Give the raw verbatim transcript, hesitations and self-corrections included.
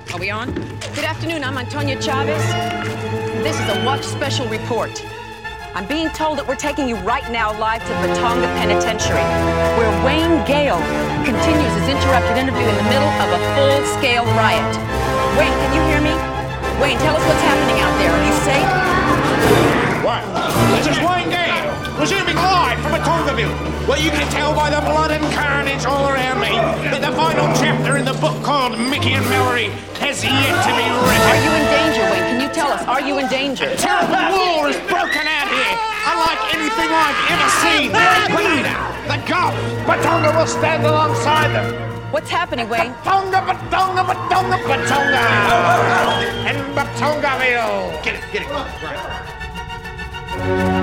Are we on? Good afternoon, I'm Antonia Chavez. This is a Watch Special Report. I'm being told that we're taking you right now live to Batonga Penitentiary, where Wayne Gale continues his interrupted interview in the middle of a full-scale riot. Wayne, can you hear me? Wayne, tell us what's happening out there. Are you safe? What? This is Wayne Gale, resuming live from Batongaville. Well, you can tell by the blood and carnage all around me that the final chapter in the book called Mickey and Mallory has yet to be written. Are you in danger, Wayne? Can you tell us? Are you in danger? A terrible war is broken out here, unlike anything I've ever seen. Grenada, the Gulf, Batonga will stand alongside them. What's happening, Wayne? Batonga, Batonga, Batonga, Batonga. And Batongaville. Get it, get it. Right.